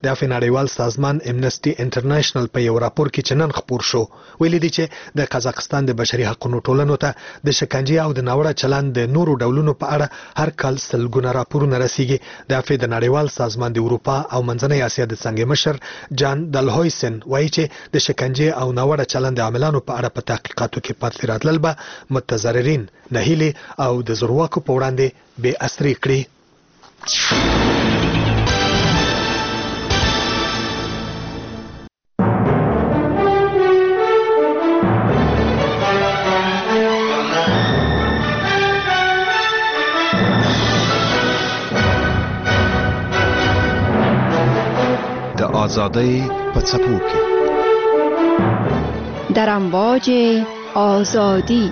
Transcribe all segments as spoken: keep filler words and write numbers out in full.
د عفوې نړیوال سازمان امنسټي انټرنیشنل په یو راپور کې چې نن خپور شو ویلي دي چې د قزاقستان د بشري حقوقو ټولنو ته د شکنجې او د ناوړه چلند د نورو ډولونو په اړه هر کال سلګونه راپورونه رسیږي. د عفوې د نړیوال سازمان د اروپا او منځنۍ اسیا د څنګه مشر جان دلهویسن وایي چې د شکنجې او ناوړه چلند د عاملانو په اړه په تحقیقاتو کې پاتې راتلل به متضررین نهیلي او د زورواکو په وړاندې بې اثري کړي. آزادی په څپو کې در امواج آزادی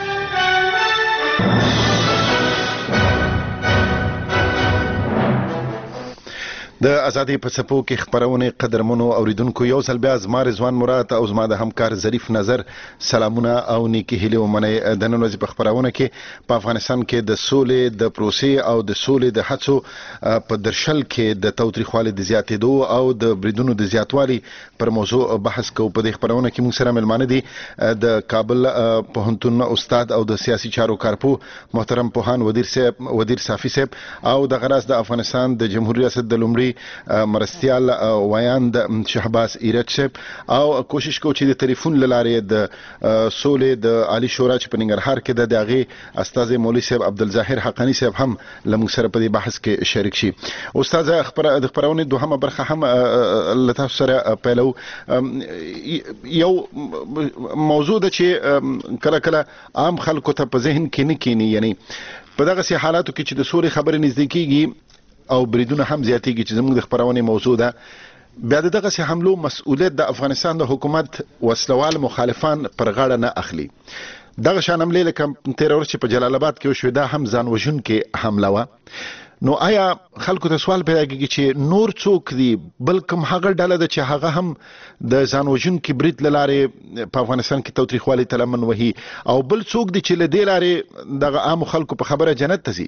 د ازادي په څپو کې خبرونه قدرمنو اوریدونکو یو ځل بیا زما رضوان مراد او زما د همکار ظریف نظر سلامونه او نیکی هیله ومنئ. د نن ورځې په خبرونه کې په افغانستان کې د سولې د پروسې او د سولې د هڅو په درشل کې د تاوتریخوالي د زیاتېدو او د بریدونو د زیاتوالي پر موضوع بحث کوو. په دې خبرونه کې موږ سره ملمانه دي د کابل پوهنتون استاد او د سیاسي چارو کارپو محترم پوهان ودیر صاحب ودیر صافي صاحب او د غراس د افغانستان د جمهوریت ریاست د لومړي مرستیال وایاند شهباز ایرج صاحب او کوشش کوو چې د ټلیفون لارې د سولې د عالی شورا چې په ننګرهار کې د دغه استاد مولوی صاحب عبدالظاهر حقانی صاحب هم لمون سره په دې بحث کې شریک شي. استاد خبر د خبرونه دوهمه برخه هم لته سره پیلو یو موضوع د چې کله کله عام خلکو ته په ذهن کې نه کینی، یعنی په دغه سي حالاتو کې چې د سوري خبرې نزدیکیږي او بریدونه هم زیاتېږي چې زموږ د خبرونه موضوع ده، بیا دغه سي حملو مسؤلیت د افغانستان د حکومت وسلوال مخالفان پر غاړه نه اخلي. دغه شان حمله لکه تیر ورځ په جلال آباد کې وشو دا هم ځان وژونکې حمله و. نو آیا خلکو ته سوال پیدا کیږي چې نور څوک دي بلکې هغه ډله ده چې هغه هم د ځان وژونکي برید لاره په افغانستان کې توتریخوالي تلمن وهي او بل څوک دي چې له دې لارې دغه عام خلکو په خبره جنت ته ځي؟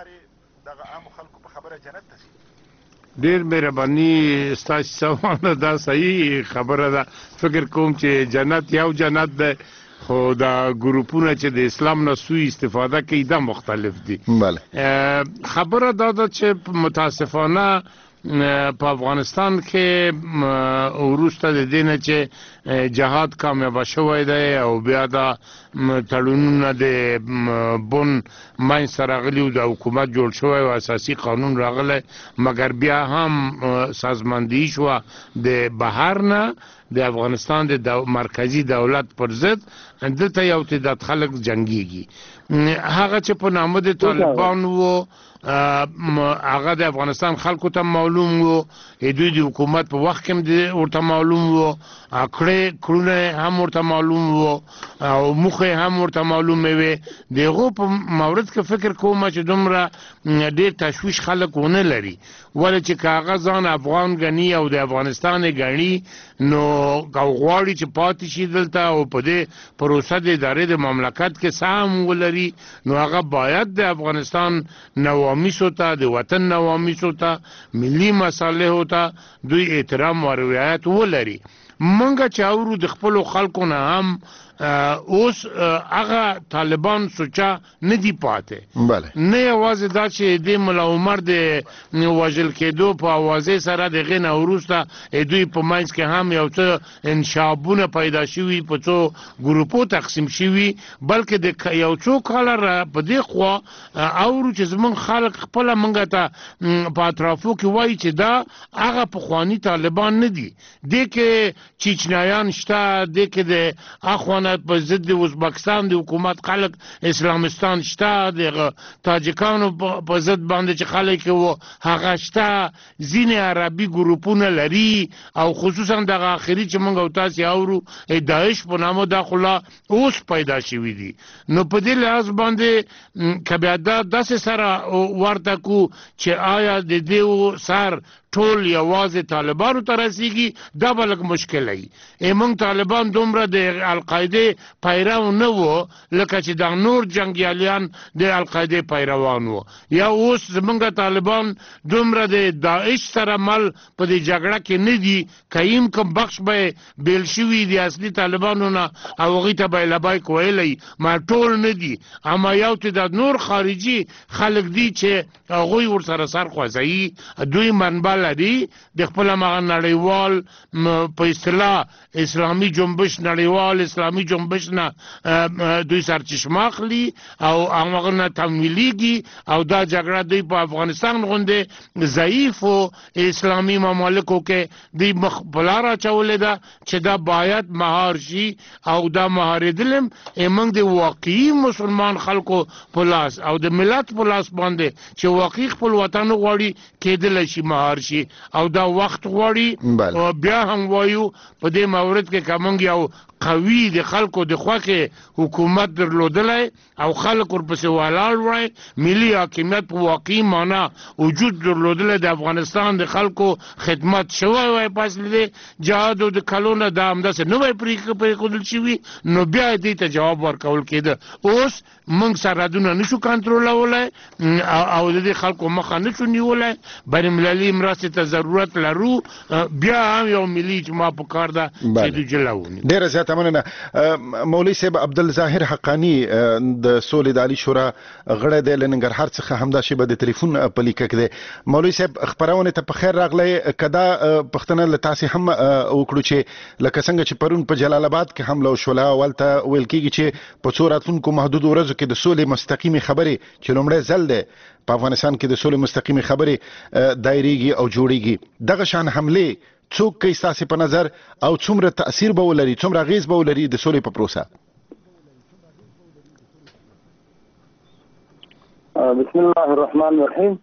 ډیر مهرباني ستاسو سوال دا صحیح خبره ده. فکر کوم چې جنت یو جنت ده خو دا ګروپونه چې د اسلام نه سوء استفاده کوي دا مختلف دي. بله خبره دا ده چې متاسفانه په افغانستان کې وروسته د دې نه چې جهاد کامیاب شوی دی او بیا دا تړونونه د بن منځ ته راغلي او د حکومت جوړ شوی او اساسي قانون راغلی، مګر بیا هم سازماندهي شوه د بهر نه د افغانستان د مرکزی دولت پر ضد. دلته یو تعداد خلک جنګیږي، هغه چې په نامه د طالبان وو هغه د افغانستان خلکو ته معلوم وو، دوی د حکومت په وخت کې ورته معلوم وو، کړه کړونه هم ورته معلوم وو او مخه هم ورته معلوم وي. دغه په مورد کې فکر کوم چې دومره ډیر تشویش خلک ونه لري، ولې چې کاغذ ځان افغان غني او د افغانستان غني نو غواړي چې پاتې شي دلته او په دې پروسه د ادارې د مملکت کې سهم ولري، نو هغه باید د افغانستان نوامیسو ته د وطن نوامیسو ته ملي مصالحو ته دوی احترام او رعایت ولري. منګه چې اورو د خپل خلکو نه هم اوس هغه طالبان سوچا نه دی پاتې. بله نه یوازې دا چې د مولا عمر د وژل کېدو په اوازې سره دغه نه وروسته دوی په منځ کې هم یو څه انشابونه پیدا شوي، په څو ګروپو تقسیم شوي، بلکې د یو څو کاله په دې خوا اورو چې زمونږ خلک خپله منګه ته په اطرافو کې وایي چې دا هغه پخواني طالبان نه دي، دې کې چیچنیان شته، دې کې د اخوان په ضد د ازبکستان د حکومت خلک اسلامستان شته، د تاجکانو په ضد باندې چې خلک وو هغه شته، ځینې عربي ګروپونه لري او خصوصا دغه آخري چې موږ او تاسې اورو داعش په نامه دا خو لا اوس پیدا شوي دي. نو په دې لحاظ باندې که بیا دا داسې سره ورته کو چې آیا د دې سر ټول یوازې طالبانو ته رسیږي دا به لږ مشکل وي. موږ طالبان دومره د القاعدې پیرو نه وو لکه چې دا نور جنګیالیان د القاعدې پیروان وو. یا اوس زمونږ طالبان دومره د داعش سره مل په دې جګړه کې نه دي که یم کوم بخش به بیل شوي د اصلي طالبانو نه او هغوی ته به یې لبیک ویلی ما ټول نه دي اما یو تعداد نور خارجي خلک دي چې هغوی ورسره سر خوځوي دوی منبع لري د خپل همغه نړیوال په اصطلاح اسلامي جنبش نړیوال اسلامي جنبش نه دوی سرچشمه اخلي او همغه نه تمویلیږي او دا جګړه دوی په افغانستان غوندې ضعیفو اسلامي ممالکو کې دوی مخ په لاره اچولې ده چې دا باید مهار شي او دا مهارېدل هم موږ د واقعي مسلمان خلکو په لاس او د ملت په لاس باندې چې واقعي خپل وطن غواړي کېدلی شي مهار شي او دا وخت غواړي او بیا هم وایو په دې مورد کې که موږ یو قوي د خلکو د خوښې حکومت درلودلی او خلک ورپسې ولاړ وای ملي حاکمیت په واقعي معنا وجود درلودلی د افغانستان د خلکو خدمت شوی وای په اصل د جهادو د کلونه دا همداسې نه وای پرېښودل شوي نو بیا یې دې ته جواب ورکول کېده. اوس موږ سرحدونه نشو کنټرولولی او د دې خلکو مخه نشو نیولی بین المللي مرستې ته ضرورت لرو بیا هم یو ملي اجماع په کار ده چې دوی جلا ونیو. ډېره زیاته مننه. مولوي صاحب عبدالظاهر حقاني د سولې د عالي شورا غړی دی له ننګرهار څخه همدا شیبه د تلیفون په لیکه کې دی. مولوي صاحب خپرونې ته په خیر راغلی که دا پوښتنه له تاسې هم وکړو چې لکه څنګه چې پرون په جلال آباد کې حمله وشوله اولته ویل کېږي چې په څو راتلونکو محدودو ورځو کې د سولې مستقیمې خبرې چې لومړی ځل دی په افغانستان کې د سولې مستقیمې خبرې دایریږي او جوړیږي دغه شان حملې څوک کوي ستاسې په نظر او څومره تاثیر به ولري څومره اغیز به ولري د سولې په پروسه؟ بسم الله الرحمن الرحیم.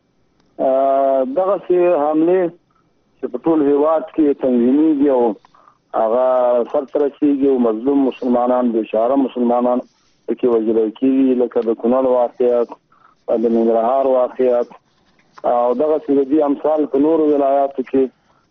دغسې حملې چې په ټول هېواد کې تنظیمیږي او هغه سرته رسېږي او مظلوم مسلمانان بېچاره مسلمانان پکې وژلی کېږي لکه د کونړ واقعیت د ننګرهار واقعیت او دغسې د دې امثال په نورو ولایاتو کې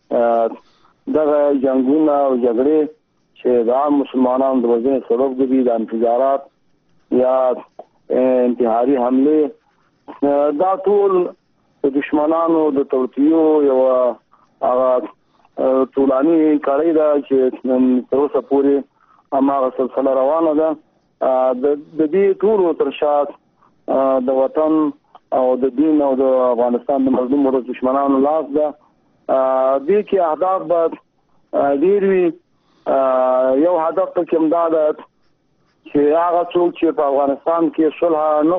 دغه جنګونه او جګړې چې د عام مسلمانانو د وژنې سبب ګرځي د انفجارات یا انتحاري حملې دا ټول د دشمنانو د توطیو یوه هغه طولاني کړۍ ده چې تر اوسه پورې هماغه سلسله روانه ده. د دې ټولو تر شا د وطن او د دین او د افغانستان د مظلومو دشمنانو لاس ده. دې کې اهداف باید ډېر وي. یو هدف پکې همدا ده چې هغه څوک چې په افغانستان کې صلح نه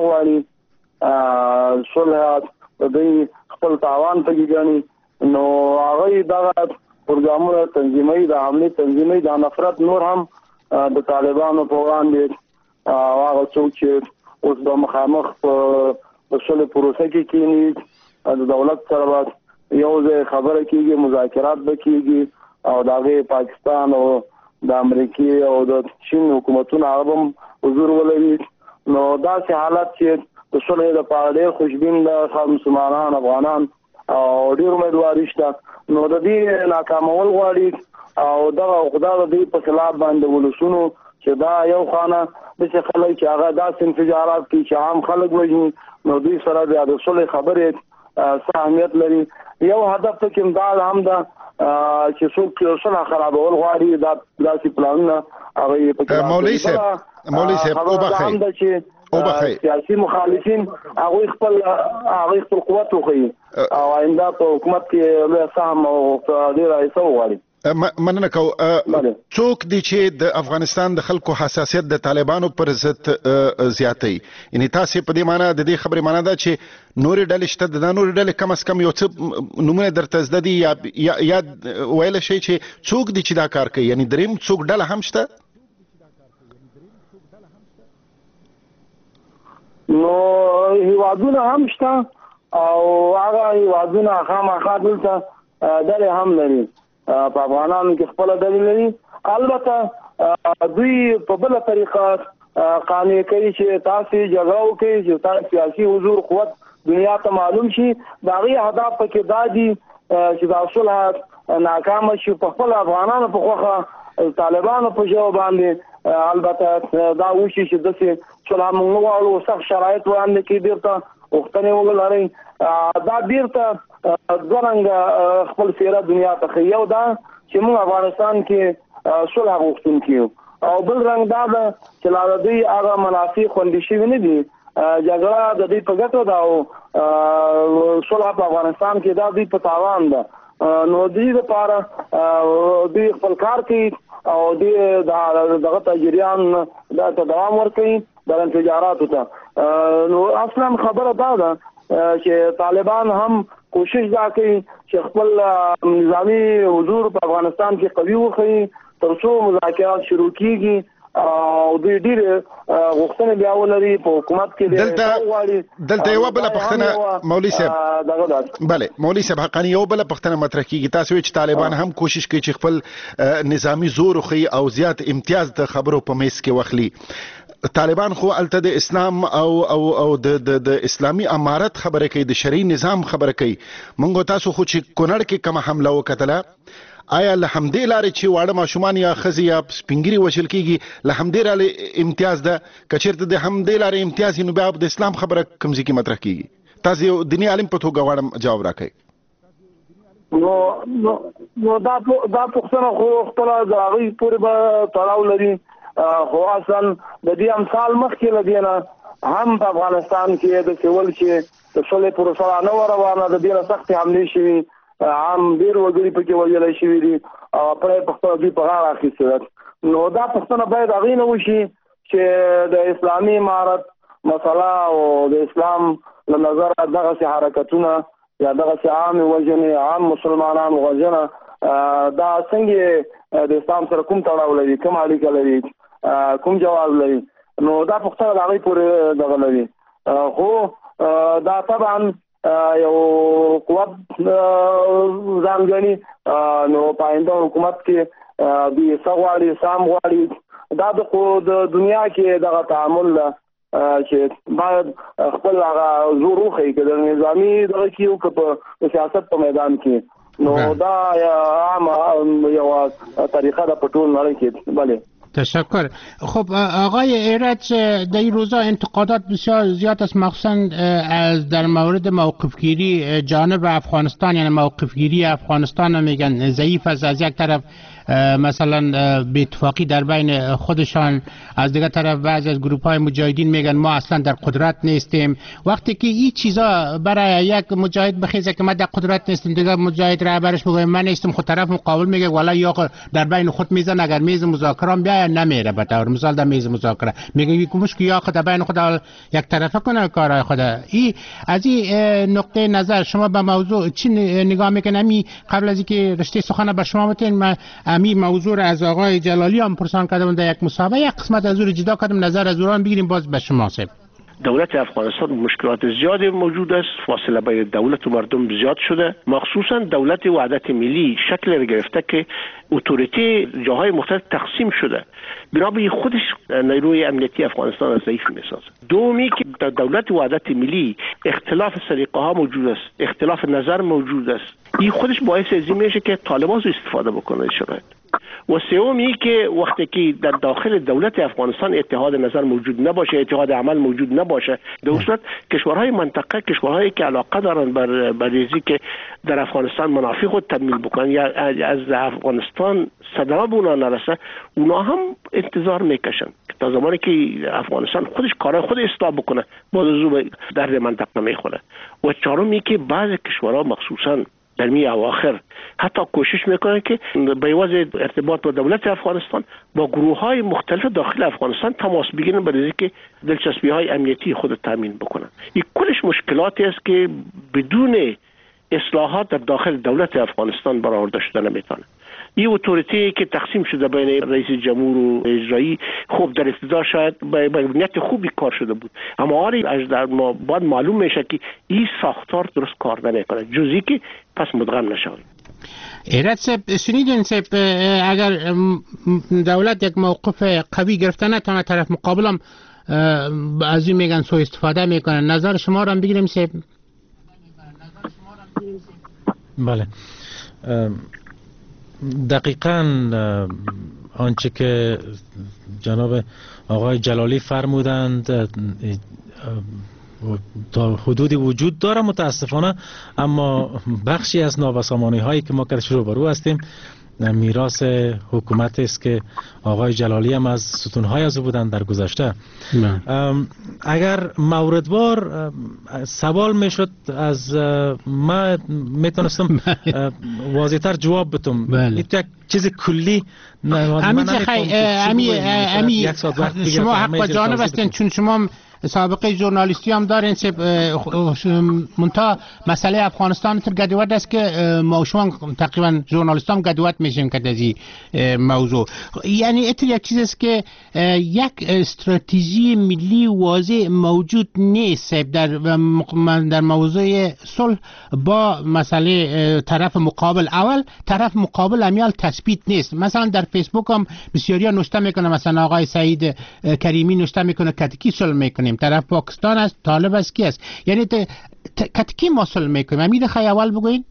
غواړي صلح د دوی خپل تاوان پکې ګڼي نو هغوی دغه پروګرامونه تنظیموي د حملې تنظیموي د نفرت نور هم د طالبانو په وړاندې هغه څوک چې اوس به مخامخ په صلح پروسه کې کېني د دولت سره به یو ځای خبره کېږي مذاکرات به کېږي او د هغې پاکستان او د امریکې او د چین حکومتونه هغه به هم حضور ولري نو داسې حالت چې د صلح دپاره ډېر خوشبین ده مسلمانان افغانان او ډېر امیدواري شته نو د دې ناکامول غواړي او دغه خدا د دې په خلاف باندې ولسونو چې دا یو خانه داسې خلک چې هغه داسې انفجارات کوي چې عام خلک وژني نو دوی سره بیا د صلح خبرې څه اهمیت لري. یو هدف پکې همدا هم ده چې څوک صلح خرابول غواړي دا داسې پلانونه هغه پکې مولوي صاحب مولوي صاحب وبخئ وبخئ سیاسي مخالفین هغوی خپل هغوی خپل قوت وښیي او آینده په حکومت کې لویه سهم او ډېره حصه وغواړي. مننه کو څوک دي چې د افغانستان د خلکو حساسیت د طالبانو پر ضد زیاتوي یعنی تاسې په دې معنا د دې خبرې معنا ده چې نورې ډلې شته د دا نورې ډلې کم از کم یو څه نومونه درته زده دي یا یا ویلی شئ چې څوک دي چې دا کار کوي یعنی دریم څوک ډله هم شته؟ نو هیوادونه هم شته او هغه هیوادونه خامخا دلته ډلې هم لري په افغانانو کې خپله ډلې لري البته دوی په بله طریقه قانع کوي چې تاسې جګړه وکړئ چې تاسې سیاسي حضور قوت دنیا ته معلوم شي د هغې اهداف پکې دا دي چې دا صلح ناکام شي په خپل افغانانو په خوخه طالبانو په جو باندې البته دا وشي چې د صلح موږ غواړو سخت شرایط وړاندې کې بیرته وختنه ولري دا بیرته ځوانګ خپل سیره دنیا ته یو دا چې موږ افغانستان کې صلح غوښتونکو او بل رنګ دا چې لا دوی هغه منافع خوندې شوي نه دي جګړه د دې په ګټه دا او صلح په افغانستان کې دا دوی په تاوان ده نو دې لپاره دوی خپل کار کوي او دې دغه تجریان دا دوام ورکوي د تجارتو ته نو اصلا خبره دا ده چې طالبان هم کوشش دا کوي چې خپل نظامی حضور په افغانستان کې قوي وخی ترڅو مذاکرات شروع کیږي او دوی ډیر غوښتنه بیا ولري په حکومت کې دلته دلته یو بل پښتنه مولوی صاحب بله مولوی صاحب حقانی یو بل پښتنه مطرح کیږي تاسو چې طالبان هم کوشش کوي چې خپل نظامی زور خو او زیات امتیاز د خبرو په میس کې وخلي طالبان خو الته د اسلام او او او د د اسلامي امارت خبره کوي د شرعي نظام خبره کوي مونږ تاسو خو چې کونړ کې کوم حمله وکړه آیا له همدې لارې چې واړه ماشومان یا ښځې یا سپینګیري وژل کېږي له همدې لارې امتیاز ده که چېرته د همدې لارې امتیاز وي نو بیا د اسلام خبره کوم ځای کې مطرح کېږي تاسو یو دیني عالم په توګه غواړم جواب راکړئ نو نو دا دا پوښتنه خو خپله د هغوی پورې به تړاو لري خو اصلا د دې امثال مخکې له دې نه هم په افغانستان کې د سیول چې د صلح پروسه نه وه روانه د دې نه سختې حملې شوي عام ډېر وګړي پکې وژلی شوي دي او پرې په خپله دوی په غاړه اخیستې ده نو دا پوښتنه باید هغې نه وشي چې د اسلامي امارت مسله او د اسلام له نظره دغسې حرکتونه یا دغسې عامې وژنې عام مسلمانان وژنه دا څنګه د اسلام سره کوم تړاو لري کوم اړیکه لري کوم جواز لري نو دا پوښتنه د هغې پورې دغه لري خو دا طبعا یو قوت ځانګړي نو په آینده حکومت کې دوی څه غواړي څه هم غواړي دا د دنیا کې دغه تعامل ده چې باید خپل هغه زور وښیي که د نظامي دغه کې یو که په سیاست په میدان کې نو دا عامه یوه طریقه ده په ټول نړۍ کې بله تشکر. خب آقای ایرج در این روزا انتقادات بسیار زیاد است مخصوصا از در مورد موقفگیری جانب افغانستان یعنی موقفگیری افغانستان میگن ضعیف است از یک طرف مثلا به اتفاقی در بین خودشان از دیگر طرف بعضی از گروپ های مجاهدین میگن ما اصلا در قدرت نیستیم وقتی که این چیزا برای یک مجاهد بخیزه که ما در قدرت نیستیم دیگه مجاهد رهبرش میگه من نیستم خود طرف مقابل میگه والا یا در بین خود میزن اگر میز مذاکره بیا نمیره به طور مثال در میز مذاکره میگه یک مشکل یا خود در بین خود یک طرفه کنه کارهای خود این از این نقطه نظر شما به موضوع چی نگاه میکنید قبل از اینکه رشته سخن به شما بتین امی موضوع از آقای جلالی هم پرسان کردم در یک مسابقه یک قسمت از او جدا کردم نظر از اون بگیریم باز به شما سب دولت افغانستان مشکلات زیادی موجود است فاصله بین دولت و مردم زیاد شده مخصوصا دولت وحدت ملی شکل را گرفته که اتوریته جاهای مختلف تقسیم شده بنابراین خودش نیروی امنیتی افغانستان از ضعیف میسازه دومی که در دولت وحدت ملی اختلاف سلیقه ها موجود است اختلاف نظر موجود است این خودش باعث از این میشه که طالبان رو استفاده بکنه شرایط و سومی که وقتی که در داخل دولت افغانستان اتحاد نظر موجود نباشه اتحاد عمل موجود نباشه در صورت کشورهای منطقه کشورهایی که علاقه دارن بر بریزی که در افغانستان منافع خود تکمیل بکنن یا از افغانستان صدمه به اونا نرسه اونا هم انتظار میکشن تا زمانی که افغانستان خودش کارهای خود اصلاح بکنه باز از او در منطقه میخوره و چهارمی که بعض کشورها مخصوصا در می اواخر حتی کوشش میکنن که به واسطه ارتباط با دولت افغانستان با گروه های مختلف داخل افغانستان تماس بگیرن برای اینکه دلچسبی های امنیتی خود تامین بکنن این کلش مشکلاتی است که بدون اصلاحات در داخل دولت افغانستان برآورده شده نمیتونه این اتوریتی که تقسیم شده بین رئیس جمهور و اجرایی خوب در ابتدا شاید به نیت خوبی کار شده بود اما آری از در ما بعد معلوم میشه که این ساختار درست کار نمیکنه جزئی که پس مدغم نشود. ایرج صاحب شنیدین صاحب اگر دولت یک موقف قوی گرفته نتونه طرف مقابلم از این میگن سوء استفاده میکنن نظر شما رو هم بگیریم صاحب. بله، دقیقاً آنچه که جناب آقای جلالی فرمودند تا حدودی وجود داره متاسفانه، اما بخشی از نابسامانی هایی که ما کارش روبرو هستیم میراث حکومت است که آقای جلالی هم از ستونهای از او بودن در گذشته. اگر موردوار سوال میشد از ما میتونستم واضح‌تر جواب بدم. این یک چیز کلی همین امی شما حق و جانب هستین، چون شما سابقه ژورنالیستی هم دارین. منتها مسئله افغانستان تر گدوت است که ما شما تقریبا ژورنالیست هم گدوت میشیم که از این موضوع. یعنی اتر یک چیز است که یک استراتژی ملی واضح موجود نیست در در موضوع صلح با مسئله طرف مقابل. اول طرف مقابل امیال تثبیت نیست. مثلا در فیسبوک هم بسیاری نوشته میکنه، مثلا آقای سعید کریمی نوشته میکنه کتکی صلح میکنیم، طرف پاکستان است، طالب است، کی است. یعنی کتکی ما صلح میکنیم. امید خواهی اول بگوین.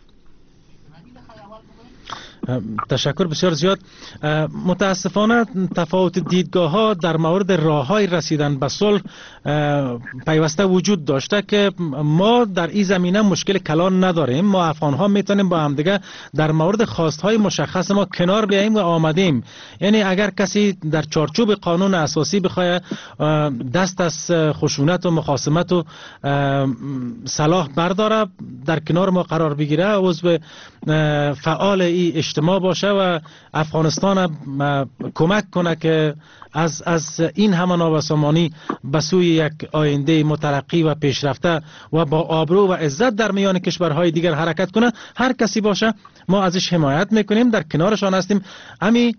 تشکر بسیار زیاد. متاسفانه تفاوت دیدگاه ها در مورد راه های رسیدن به صلح پیوسته وجود داشته که ما در این زمینه مشکل کلان نداریم. ما افغان ها میتونیم با هم دیگه در مورد خواست های مشخص ما کنار بیاییم و آمدیم. یعنی اگر کسی در چارچوب قانون اساسی بخواد دست از خشونت و مخاصمت و صلاح برداره، در کنار ما قرار بگیره، عضو فعال ای اجتماع باشه و افغانستان کمک کنه که از از این همه نابسامانی به سوی یک آینده مترقی و پیشرفته و با آبرو و عزت در میان کشورهای دیگر حرکت کنه، هر کسی باشه ما ازش حمایت میکنیم، در کنارشان هستیم. امی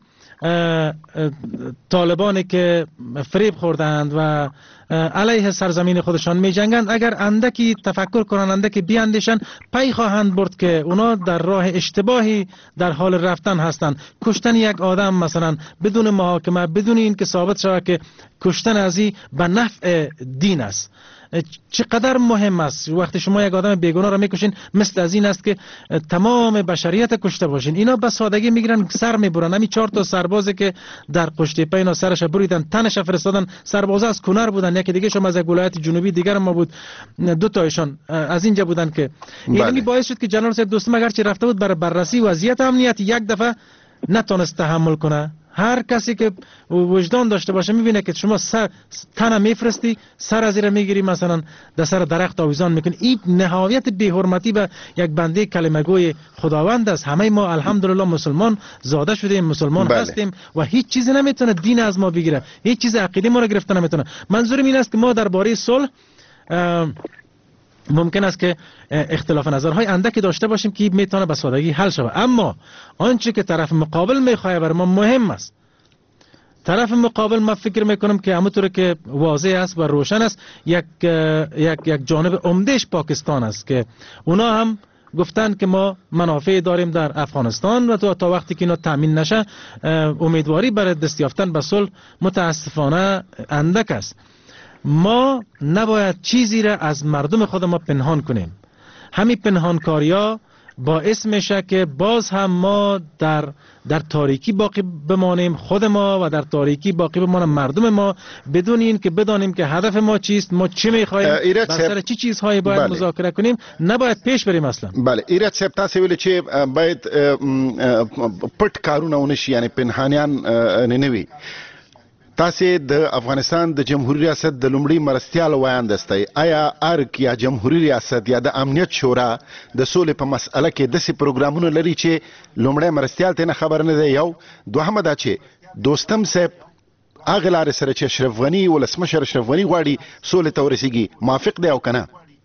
طالبانی که فریب خوردند و علیه سرزمین خودشان می جنگند، اگر اندکی تفکر کنند، اندکی بیاندیشن، پی خواهند برد که اونا در راه اشتباهی در حال رفتن هستند. کشتن یک آدم مثلا بدون محاکمه، بدون این که ثابت شود که کشتن ازی به نفع دین است، چقدر مهم است. وقتی شما یک آدم بیگناه را میکشین، مثل از این است که تمام بشریت کشته باشین. اینا به سادگی میگیرن سر میبرن. همین چهار تا سربازی که در قشتی پینا سرش بریدن، تنش فرستادن، سربازا از کنر بودن، یکی دیگه شما از ولایت جنوبی دیگر ما بود، دو تایشان از اینجا بودن که این بله. باعث شد که جنرال صاحب دوستم اگرچه رفته بود برای بررسی وضعیت امنیت، یک دفعه نتونست تحمل کنه. هر کسی که وجدان داشته باشه میبینه که شما سر تنه میفرستی، سر از زیر میگیری، مثلا در سر درخت آویزان میکنی. این نهایت بی‌حرمتی به یک بنده کلمه گوی خداوند است. همه ما الحمدلله مسلمان زاده شدیم، مسلمان بله. هستیم و هیچ چیزی نمیتونه دین از ما بگیره، هیچ چیز عقیده ما رو گرفته نمیتونه. منظورم این است که ما درباره صلح ممکن است که اختلاف نظرهای اندکی داشته باشیم که میتونه به سادگی حل شود، اما آنچه که طرف مقابل میخواه بر ما مهم است. طرف مقابل ما فکر میکنم که همونطور که واضح است و روشن است، یک یک یک جانب عمدهش پاکستان است که اونا هم گفتن که ما منافع داریم در افغانستان و تا, تا وقتی که اینا تامین نشه امیدواری برای دست یافتن به صلح متاسفانه اندک است. ما نباید چیزی را از مردم خود ما پنهان کنیم. همین پنهانکاریا باعث میشه که باز هم ما در در تاریکی باقی بمانیم، خود ما و در تاریکی باقی بمانیم مردم ما، بدون این که بدانیم که هدف ما چیست، ما چی میخوایم، بر سر چی چیزهایی باید بله. مذاکره کنیم، نباید پیش بریم اصلا. بله ایراد صاحب تاسو ویل چې باید پټ کارونه ونشي، یعنی پنهانیان نه وي. تاسو د افغانستان د جمهوریت ریاست د لومړي مرستيال وایاند استئ، آیا ارک یا جمهوریت ریاست یا د امنیت شورا د سولې په مسأله کې د سي پروګرامونو لري چې لومړی مرستيال ته خبر نه دی؟ یو دوهمه دا چې دوستم صاحب هغه لارې سره چې اشرف غنی ولسمشر اشرف غنی غواړي سولې ته ورسیږي، موافق دی او کنه؟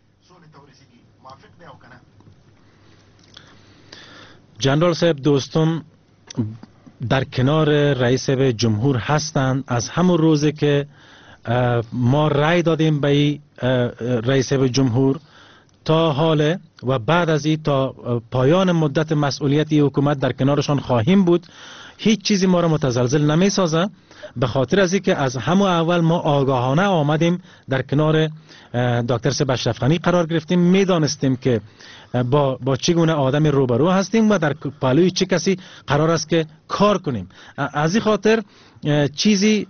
جنرال صاحب دوستم در کنار رئیس جمهور هستند از همون روزی که ما رأی دادیم به رئیس جمهور تا حال و بعد از این تا پایان مدت مسئولیت حکومت در کنارشان خواهیم بود. هیچ چیزی ما را متزلزل نمی سازه، به خاطر از اینکه از همون اول ما آگاهانه آمدیم در کنار دکتر سیب اشرف غنی قرار گرفتیم. میدانستیم که با با چگونه آدم روبرو هستیم و در پالوی چه کسی قرار است که کار کنیم. از این خاطر چیزی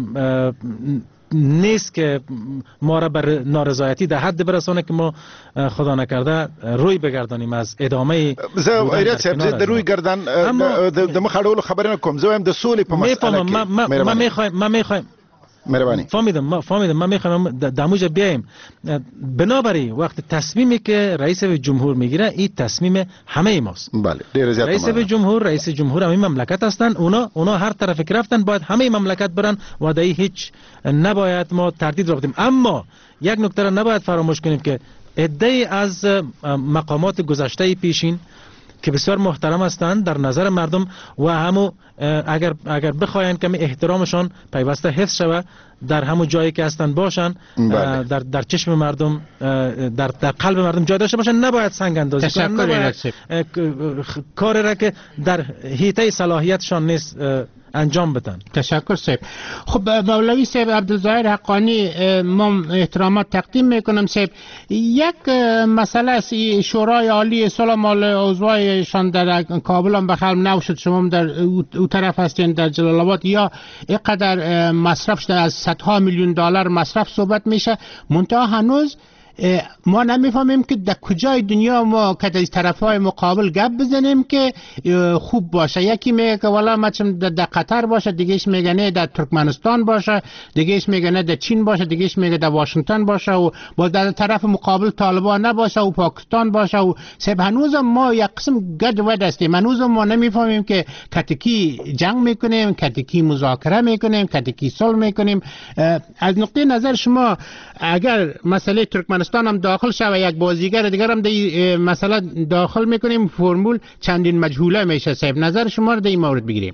نیست که ما را بر نارضایتی در حد برسانه که ما خدا نکرده روی بگردانیم از ادامه. زه ایراد صاحب زه د روی گردان د مخ اړولو خبرونه کوم. زه هم د سولې په مسئله کې ما میخوایم ما میخوایم مهربانی فهمیدم ما فهمیدم ما میخوایم دموج بیایم. بنابراین وقت تصمیمی که رئیس جمهور میگیره این تصمیم همه ماست. بله ډیر زیات. رئیس جمهور رئیس جمهور همین مملکت هستن. اونا اونا هر طرف که رفتن باید همه مملکت برن و در هیچ نباید ما تردید را بدیم. اما یک نکته را نباید فراموش کنیم که عده‌ای از مقامات گذشته پیشین که بسیار محترم هستند در نظر مردم و همو اگر اگر بخواین کمی احترامشان پیوسته حفظ شود در همو جایی که هستند باشن، در در چشم مردم در در قلب مردم جای داشته باشن. نباید سنگ اندازی کنن، نباید کاری را که در حیطه صلاحیتشان نیست انجام بدن. تشکر صاحب. خب مولوی صاحب عبدالظاهر حقانی ما احترامات تقدیم میکنم. صاحب یک مسئله است، شورای عالی صلح مال عضوایشان در کابل هم بخیر نوشد، شما در او طرف هستین در جلال آباد، یا اینقدر مصرف شده از صدها میلیون دلار مصرف صحبت میشه، منتها هنوز ما نمیفهمیم که در کجای دنیا ما که از طرفهای مقابل گپ بزنیم که خوب باشه. یکی میگه که والا مثلا در قطر باشه، دیگهش میگه نه در ترکمنستان باشه، دیگهش میگه نه در چین باشه، دیگهش میگه در واشنگتن باشه و با در طرف مقابل طالبان نباشه و پاکستان باشه. و سب هنوز ما یک قسم گد ود هستیم، هنوز ما نمیفهمیم که کتکی جنگ میکنیم، کتکی مذاکره میکنیم، کتکی صلح میکنیم. از نقطه نظر شما اگر مسئله ترکمنستان هم داخل شوه، یک بازیگر دیگر هم در مثلا داخل میکنیم، فرمول چندین مجهوله میشه. صاحب نظر شما رو در این مورد بگیریم.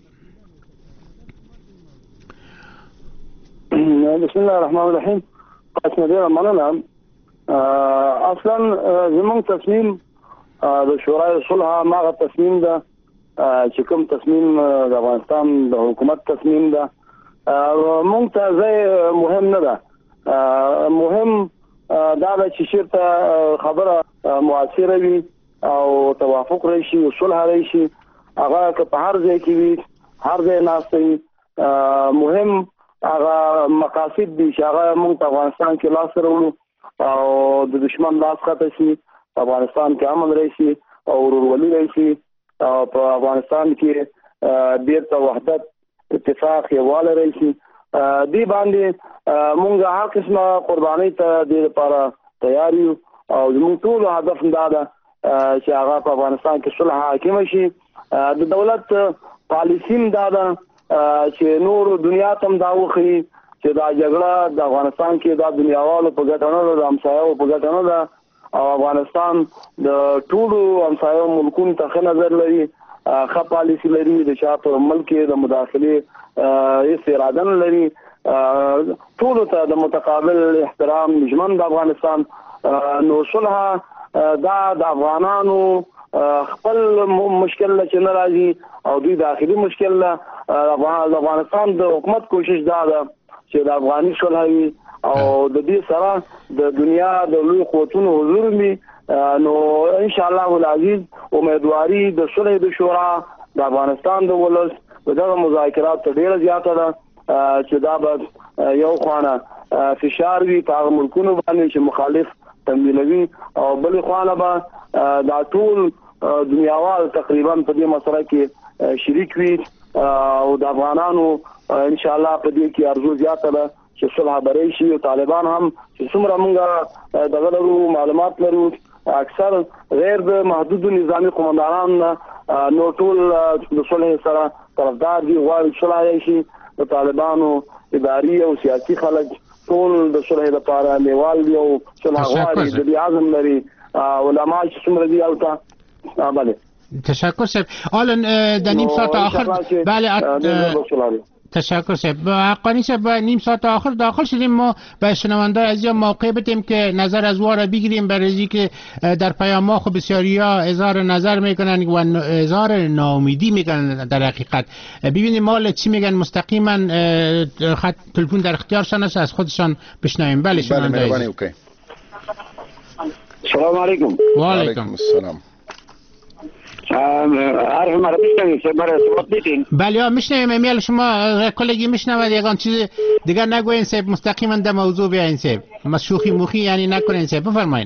بسم الله الرحمن الرحیم. قسم دیر مننم. اصلا زمون تصمیم د شورای صلح ماغه تصمیم ده چې کوم تصمیم د افغانستان د حکومت تصمیم ده مونږ ته مهم نه ده. مهم دا به چې شرط خبره مؤثره وي او توافق راشي او صلح راشي، هغه که په هر ځای کې وي، هر ځای ناستي. مهم هغه مقاصد دي چې هغه موږ په افغانستان کې لاس راوړو او د دشمن لاس خطه شي، افغانستان کې امن راشي او ورورولي راشي او په افغانستان کې بیرته وحدت اتفاق یووالی راشي. دی باندې مونږ هر قسمه قرباني ته د لپاره تیار یو او زموږ ټول هدف دا ده چې هغه په افغانستان کې صلح حاکم شي. د دولت پالیسي دا ده چې نور دنیا ته دا وخی چې دا جګړه د افغانستان کې د دنیاوالو په ګټه نه ده، د همسایو په ګټه نه ده او افغانستان د ټولو همسایو ملکونو ته ښه نظر لري، ښه پالیسي لري، د چا په ملک کې د مداخلې هیڅ اراده نه لري. ټولو ته د متقابل احترام ژمن د افغانستان. نو صلح دا د افغانانو خپل مشکل چې نه راځي او دوی داخلي مشکل ده. د افغانستان د حکومت کوشش دا ده چې د افغاني صلح وي او د دې سره د دنیا د لوی قوتونو حضور وي. نو ان شاء الله العزیز امیدواري د صلح د شورا د افغانستان د ولس دغه مذاکرات ډیره زیاته ده چې دا به یو خوانه فشار وي په هغه ملکونو باندې چې مخالف تمویلوي او بل خوانه به دا ټول دنیاوال تقریبا په دې مسله کې شریک وي او د افغانانو ان شاء الله په دې کې ارزو زیاته ده چې صلح بری شي. او طالبان هم چې څومره موږ دغه لرو معلومات لرو اکثر غیر د محدود نظامی قومندانان نو ټول د صلح سره طرفدار دي، غواړي صلح شي. د طالبانو اداري او سیاسي خلک ټول د صلح لپاره نیوال دي او صلح غواړي، د دې عزم لري. علما چې څومره دي البته. بله تشکر صاحب. حالا در نیم ساعت آخر بله تشکر صاحب. حقانی صاحب نیم ساعت آخر داخل شدیم، ما به شنونده عزیز موقع بدیم که نظر از وارا بگیریم، برای که در پیام ها خب بسیاری ها اظهار نظر میکنن و اظهار ناامیدی میکنن. در حقیقت ببینیم مال چی میگن مستقیما. خط تلفن در اختیارشان است، از خودشان بشنویم. بله شنونده عزیز. سلام علیکم. و علیکم السلام. عرف مرا میشنوید؟ مرا ارتباط میدین؟ بله میشنویم. امیال شما کلگی میشنود، یگان چیز دیگر نگوین صاحب، مستقیما در موضوع بیاین صاحب، ما شوخی موخی یعنی نکنین صاحب. بفرمایید.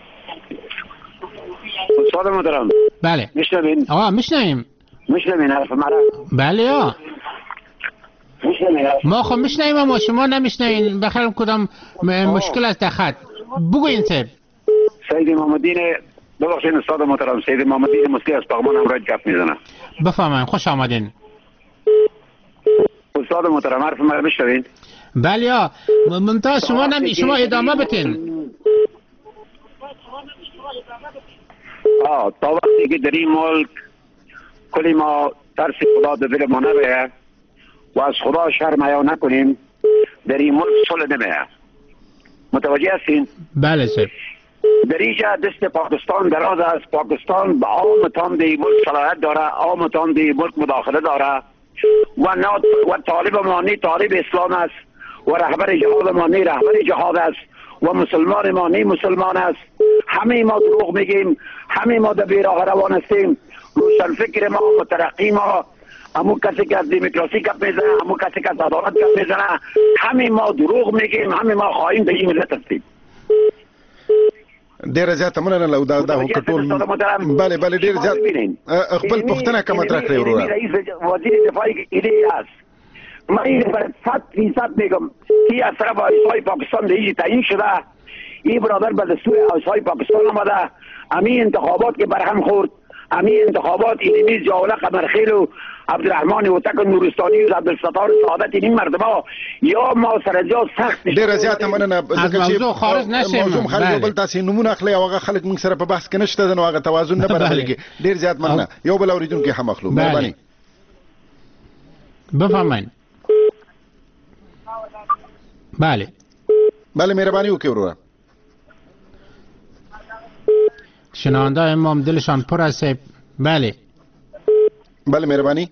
استاد محترم. بله میشنوین؟ آقا میشنویم. میشنوین حرف مرا؟ بله آ میشنوین؟ ما خب میشنویم اما شما نمیشنوین. بخیر کدام مشکل است در خط؟ بگوین صاحب. سید محمدین، ببخشید استاد محترم، سید محمدین مستی از پغمان امراج گپ میزنه. بفرمایید. خوش آمدین استاد محترم. حرف مرا میشنوین؟ بله آ منتها شما نمی شما ادامه بتین. آه تا وقتی که در این ملک کلی ما ترس خدا در دل ما نبیه و از خدا شرم حیا نکنیم، در این ملک صلح نمیه. متوجه هستین؟ بله صاحب. در اینجا دست پاکستان دراز است. پاکستان به عامتان در ملک صلاحیت داره، عامتان در ملک مداخله داره و نه و طالب مانی طالب اسلام است و رهبر جهاد مانی رهبر جهاد است و مسلمان مانی مسلمان است. همه ما دروغ میگیم، همه ما در بیراه روان هستیم. روشن فکر ما مترقی ما، همون کسی که از دموکراسی گپ میزنه، همون کسی که از عدالت گپ میزنه، همه ما دروغ میگیم، همه ما خائن به این ملت هستیم. ډیر زیات مننه له دا دا ټول. بله بله ډیر زیات خپل پښتنه کوم مطرح کړی وروره. رئیس وزیر دفاع ایلیاس ما این بر صد فیصد میگم که از طرف آیسای پاکستان رئیس تعیین شده. این برادر به دستور آیسای پاکستان آمده. امی انتخابات که برهم خورد، امی انتخابات اینمی جاوله قمرخیل و عبدالرحمن وتک نورستانی و عبدالستار سعادت این مردما یا ما سرجا سخت ډیر زیات مننه. ځکه چې موضوع خارج نشي، موضوع خارج بل تاسو نمونه اخلي او هغه خلک موږ سره په بحث کې نشته، نو هغه توازن نه برابرېږي. ډیر زیات مننه. یو بل اوریدونکو هم اخلو. مهرباني. بفرمایئ. بله بله مهرباني وکړئ وروره. شنونده امام دلشان پر است. بله بله مهربانی.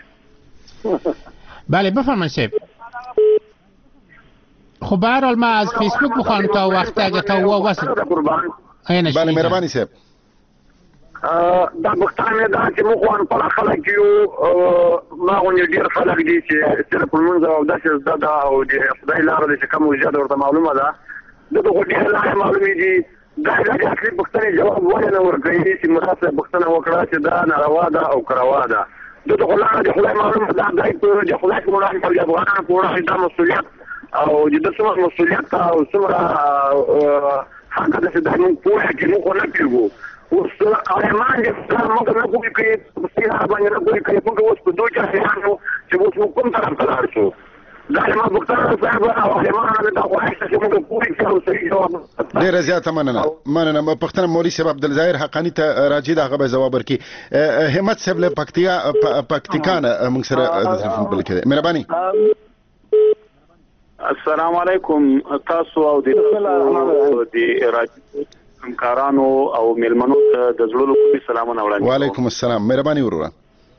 بله بفرمایید صاحب. خب به هر حال ما از فیسبوک بخوام تا وقت اگه تا و وصل. بله مهربانی صاحب. دا پښتانه دا چې موږ وان په خلک یو ما غوښنه ډیر خلک دي چې سره په منځ او داسې زده او د خدای لاره چې کوم وجود ورته معلومه ده. دغه ډیر لاره معلومه دي. دا د اخري پښتنې جواب ونه نه ورکړي چې مراسته پښتنه وکړه چې دا ناروا ده او کروا ده. دغه لاره د خدای معلومه ده. دا د خدای په وړاندې د افغانانو په وړاندې دا مسؤلیت او د څومره مسؤلیت او څومره حق ده چې دا موږ پوهه کې موږ نه پیږو. اوس قهرمان دې موږ نه کوي کې ستاسو باندې نه کوي کې موږ اوس په دوه ځایونو چې اوس کوم طرف ته لاړ شو. دا ما پښتانه صاحب او قهرمان دا وایي چې موږ پوهه کې صحیح جواب. ډیر زیات مننه. مننه پښتنه مولوی صاحب عبدالظاهر حقانی ته راځي دا غو جواب ورکړي. همت صاحب له پکتیا پکتیکان موږ سره د تلیفون بل کې. مهرباني. السلام علیکم تاسو او د د همکارانو او میلمنو ته د زړه له سلامونه وړاندې. وعلیکم السلام. مهرباني وروره.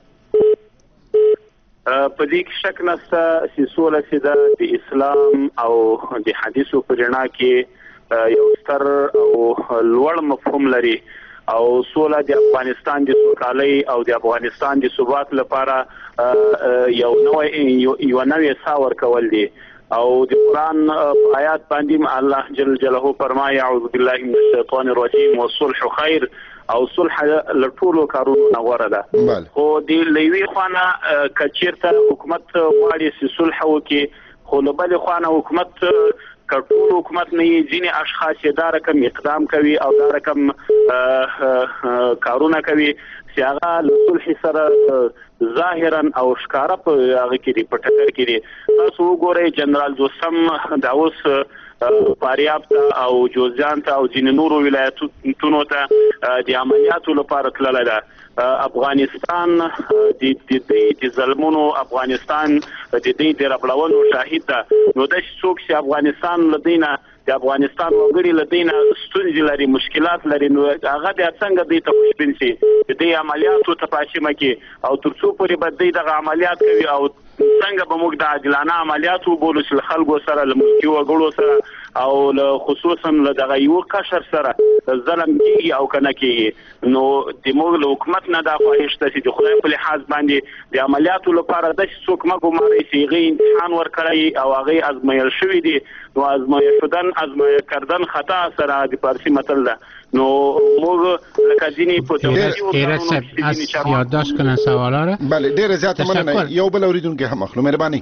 په دې کې شک نشته چې سوله چې د اسلام او د حدیثو په رڼا کې یو ستر او لوړ مفهوم لري او سوله د افغانستان د سوکالۍ او د افغانستان د ثبات لپاره یو نوې یو نوې سا ورکول دي. او د قرآن آیات باندې الله جل جلاله فرمایي اعوذ بالله من الشیطان الرجیم والصلح خیر او صلح لټولو کارونو نغوره ده. خو د لوی خوانه کچیرته حکومت غواړي چې صلح وکړي، خو له بل خوانه حکومت کټول حکومت نه ځینې اشخاص دا رقم اقدام کوي او دا رقم کارونه کوي چې هغه له صلح سره ظاهرا او ښکارا په هغه کې په ټکر کې دي. تاسو وګورئ جنرال دوستم دا اوس فاریاب ته او جوزجان ته او ځینې نورو ولایتونو ته د عملیاتو لپاره تللی ده افغانستان د دې د ظلمونو افغانستان د دې د ربړونو شاهد ده نو د څوک چې افغانستان لدینه د افغانستان وګړي لدینه ستونزې لري مشکلات لري نو هغه د څنګه د تخشبین سي د دې عملیاتو تپاشمه کې او ترڅو پورې بد دغه عملیات کوي او څنګه به موږ د عادلانه عملیاتو بولو چې خلکو سره لمسکي وګړو سره او خصوصا له دغه یو قشر سره ظلم کیږي او کنه کیږي نو د موږ له حکومت نه دا خواهش ده چې د خدای په لحاظ باندې د عملیاتو لپاره د څوک مګو ماري چې غي امتحان ورکړي او هغه ازمایل شوی دي نو ازمایل شدن ازمایل کردن خطا سره د فارسی متل ده نو موږ لکه ځینې په دولتي از یادداشت کنن سوالا را بله ډیر زیات مننه یو بل اوریدونکو هم اخلو مهرباني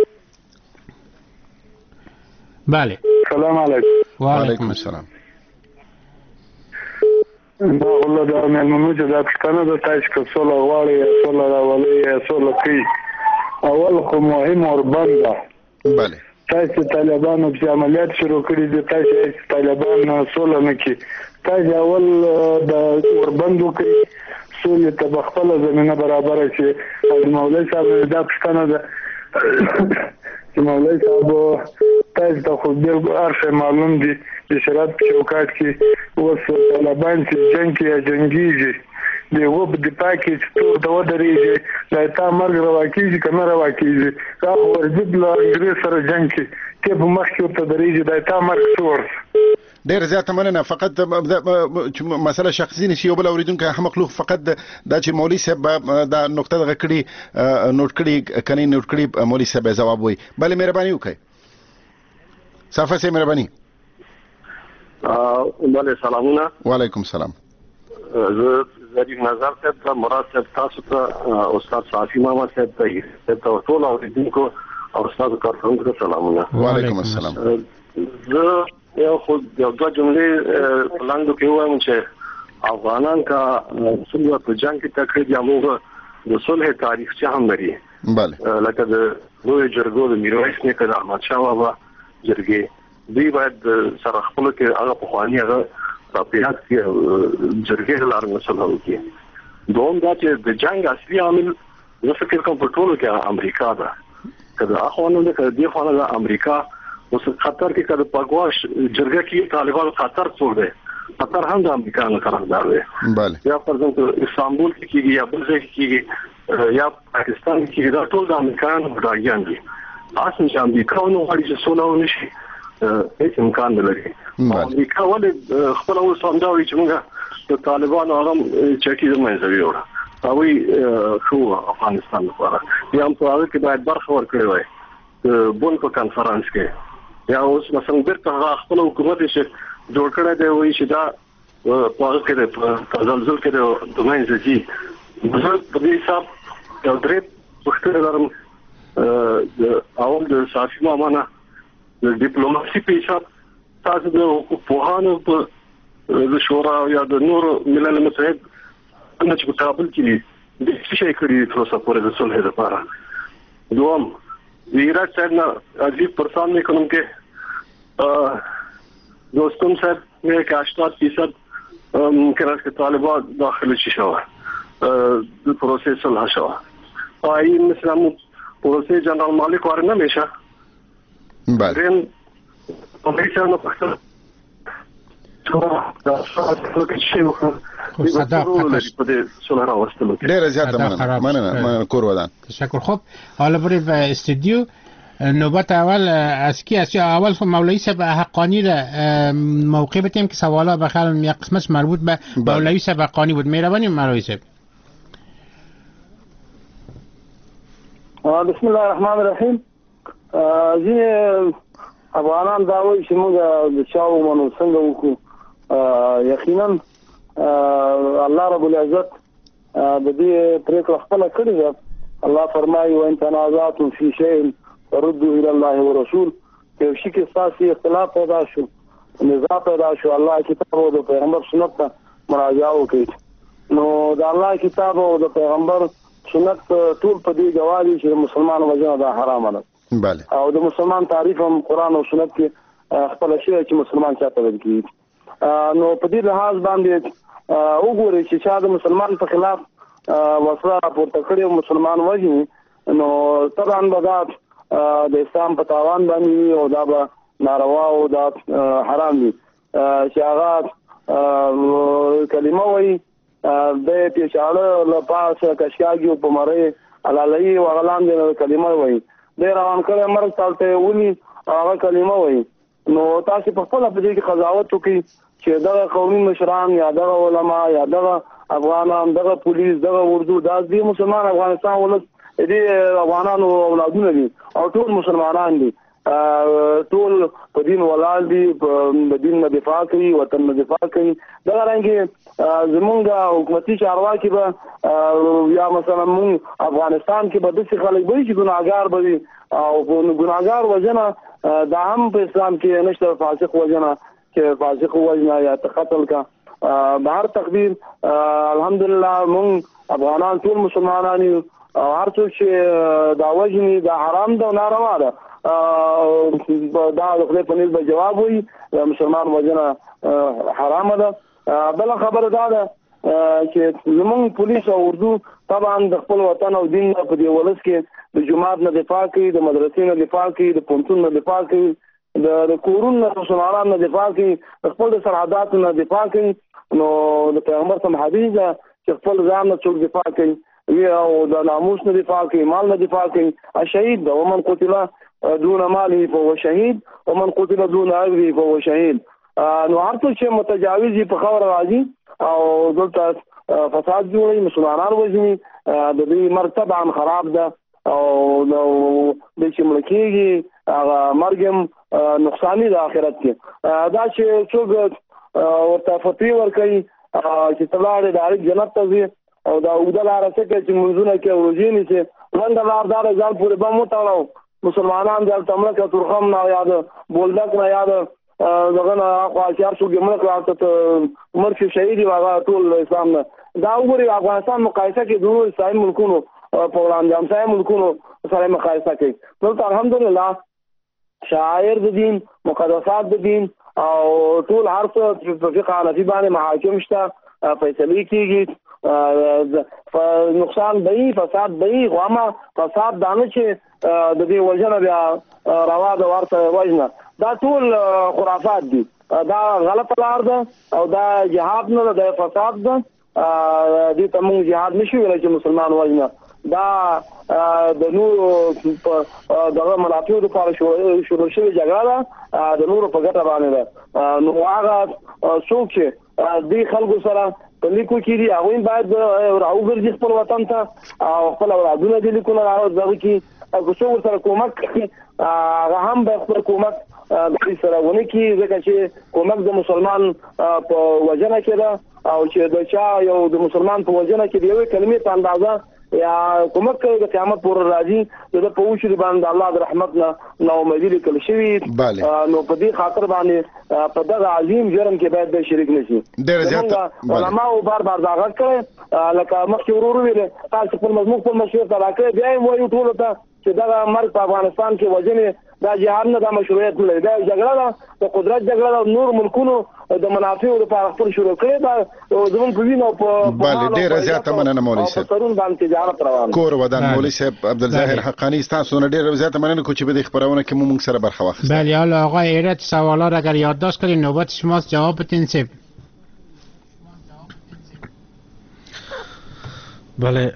بله سلام علیکم و علیکم السلام دا الله دا مېلمنو چې دا پښتنه د تاسو کو سوله غواړي سوله راولي سوله کوي اول خو مهم اوربند ده بله تاسو طالبانو په عملیات شروع کړی دي تاسو طالبان سوله نه کوي تاسو اول د اوربند کوي سوله ته بخپله زمينه برابر شي او مولوی صاحب دا پښتنه ده چې مولوی صاحب تاسو ته خو ډېر ارشه معلوم دي چې شرایط په چوکاټ کې اوس طالبان چې جنګ کې جنګيږي دی و په دفاع کې چې ټول د ودرېږي دا تا مرګ روا کېږي که نه روا کېږي دا خو ورضد له انګریز سره جنګ کې ته په مخ کې ورته درېږي دا تا مرګ څه ورس ډیر زیاته مننه فقط مسله شخصي نشي یو بل اوریدونکو هم مخلوق فقط دا چې مولوی صاحب دا نقطه دغه کړي نوٹ کړي کني نوٹ کړي مولوی صاحب جواب وي بل مهرباني وکړئ صافه سي مهرباني ا بل سلامونه وعلیکم السلام زه ظریف نظر صاحب ته مراد صاحب تاسو ته استاد صافي ماما صاحب ته ته ټول اوریدونکو او استاد کارکونکو سلامونه وعلیکم السلام زه یو خو یو دوه جملې په لاندې کې وایم چې افغانان کا څنګه په جنگ کې تکړه دي موږ د صلح تاریخ چې هم لري بله لکه د لوی جرګو د میرویس نیکه د احمد شاه بابا جرګې دوی باید سره خپل کې هغه په خواني هغه راپیات کې جرګې لارنه صلح وکړي دوم دا چې د جنگ اصلي عامل زه فکر کوم په ټولو کې امریکا ده کله اخوانو د دې خوانه د امریکا اوس خطر کې کله پګواش جرګه کې طالبانو خطر څور دی خطر هم د امریکا نه طرفدار دی بله یا پر ځکه استانبول کې کېږي یا بل ځای کې کېږي یا پاکستان کې دا ټول د امریکایانو بډایان دي اصل چې امریکا نو غواړي چې سوله ونشي هیڅ امکان نه لري امریکا ولې خپل اوس هم دا وایي چې موږ د طالبانو هغه چټي د منځوي وړه او خو افغانستان لپاره یا هم په هغه کې باید برخه ورکړي وای بون په کانفرنس کې یا اوس مثلا بیرته خپل حکومت چې جوړ کړی دی وایي چې دا په هغه کې د تزلزل کې د منځ دي زه په دې حساب یو درې پوښتنې لرم د اول د صافي ماما نه د ډیپلوماسي په حساب تاسو د پوهانو په د شورا یا د نورو ملل متحد چې په کابل کې د څه شي کړی تر اوسه پورې د صلح لپاره دوم د عراق څخه نه عجیب پرسان نه کوم کې دوستم صاحب میگه که هشتاد فیصد ممکن است که طالبان داخل چی شود پروسه صلح شود این مثلا پروسه جنرال مالک وارد نمیشه بله این امیشه نو پختر ډیر زیاته مننه مننه کور ودان تشکر. خب حالا بریم به استودیو. نوبت اول از کی از اول خب مولوی صاحب حقانی را موقع بتیم که سوالا بخیر یک قسمت مربوط به مولوی صاحب حقانی بود. مهربانی مولوی صاحب. بسم الله الرحمن الرحیم. زی افغانان دا وایي چې موږ د چاو منو څنګه وکړو. یقینا الله رب العزت د دې پریکړه خپل کړې ده. الله فرمایي وان تنازعتم فی شیء فردوا الى الله ورسول. یو شي کې اساسي اختلاف پیدا شو نزاع پیدا شو الله کتاب او د پیغمبر سنت ته مراجعه وکړي. نو د الله کتاب او د پیغمبر سنت ټول په دې گواهی چې مسلمان وجه دا حرام ده. بله. او د مسلمان تعریف هم قران او سنت کې خپل شي چې مسلمان چاته ویل کیږي. نو په دې لحاظ باندې وګورئ چې چا د مسلمان په خلاف وسله راپورته کړې او مسلمان وژني نو طبعا به دا د اسلام په تاوان باندې او دا به ناروا او دا حرام دي چې هغه کلمه وایي د پیشاړه له پاسه کشکاږي په مړې علالۍ وغلام دي کلمه وایي د روان کړه مرګ تلته ونی هغه کلمه وایي. نو تاسو په خپل په دې کې قضاوت وکړئ چې دغه قومي مشران یا دغه علما یا دغه افغانان دغه پولیس دغه اردو دا د مسلمان افغانستان ولس دې افغانانو اولادونه دي او ټول مسلمانان دي ټول په دین ولال دي په دین نه دفاع کوي وطن نه دفاع کوي دا رنګه زمونږ حکومتي چارواکي به یا مثلا مونږ افغانستان کې به داسې خلک به چې ګناهګار به وي او ګناهګار وژنه دا هم په اسلام کې نشته فاسق وژنه چې فاسق وژنه یا قتل کا بهر تقدیر الحمدلله مونږ افغانان ټول مسلمانان یو او هر څوک چې دا وژني دا حرام ده او ناروا ده دا د خپل په نسبت جواب وي مسلمان وژنه حرام ده. بل خبره دا ده چې زمونږ پولیس او اردو طبعا د خپل وطن او دین په دې ولس کې د جماعت نه دفاع کوي د مدرسې نه دفاع کوي د پونتون نه دفاع کوي د کورونو نه مسلمانانو نه دفاع کوي د خپل د سرحداتو نه دفاع کوي. نو د پیغمبر صلی الله علیه وسلم چې خپل ځان نه څوک دفاع کوي او د ناموس نه دفاع کوي مال نه دفاع کوي الشهید ده ومن قتل دون ماله فهو شهید ومن قتل دون اجره فهو شهید. نو هر څوک چې متجاوز په خبر راځي او دلته فساد جوړي مسلمانان وژني د دې مرتبه عن خراب ده او نو د چې ملکیږي هغه مرګم نقصانی د آخرت کې دا چې څوک ورته فتوی ورکوي چې تلاړې د اړ جنت ته ځي او دا وګړه راځي چې منځونه کې ورځي نه چې لاندې لار دار ځان پورې به مو تاړو مسلمانان ځل تمره کې ترخم نه یاد بولدک نه یاد دغه نه خو چې څو ګمړه راځي مرشي شهید واغه ټول اسلام نه دا وګوري افغانستان مقایسه کې دوه اسلامي ملکونو په وړاندې همسایه ملکونو سره مقایسه کوي. نو الحمدلله شاعر د دین مقدسات د دین او ټول هر څه په فقه حنفي باندې محاکم شته فیصله کیږي نقصان به فساد به غوامه فساد دانه چې د دې وجنه بیا روا د ورته وجنه دا ټول خرافات دي دا غلط لار ده او دا جهاد نه ده فساد ده دې ته موږ جهاد نشو ویل چې مسلمان وجنه دا د نور دغه منافعو لپاره شروع شوی جګړه ده د نور په ګټه باندې ده. نو هغه څوک چې دې خلکو سره په لیکو کې دي هغوی باید راوګرځي خپل وطن ته او خپل اولادونه دې لیکونه راوځي کې او څو سره کومک کوي هغه هم به خپل کومک د دې سره ونه کې ځکه چې کومک د مسلمان په وجنه کې ده او چې د چا یو د مسلمان په وجنه کې دی یو کلمې په اندازه یا کومک کوي د قیامت پر راځي د پوښتنې د باندې الله د رحمت نه نو مزید کله شي نو په دې خاطر باندې په دغه عظیم جرم کې باید د شریک نشي. ډېر زیات علماء او بار بار دا غږ کړي لکه مخکې ورور ویل تاسو په مضمون په مشور ته راکړي بیا یې وایو ټول ته چې دا مرګ په افغانستان کې وجنه دا جهاد نه د مشروعیت نه دی دا جګړه ده د قدرت جګړه ده نور ملکونو د منافعو لپاره خپل شروع کړي دا زموږ په وینو په بله ډېره زیاته مننه مولوي صاحب ترون باندې تجارت روان کور ودان مولوي صاحب عبدالظاهر حقانی تاسو نه ډېره زیاته مننه کوم چې به د خبرونه کې موږ سره برخه واخیست. بله حالا آقای ایرت سوالات اگر یادداشت کنید نوبت شماست جواب بدین سب. بله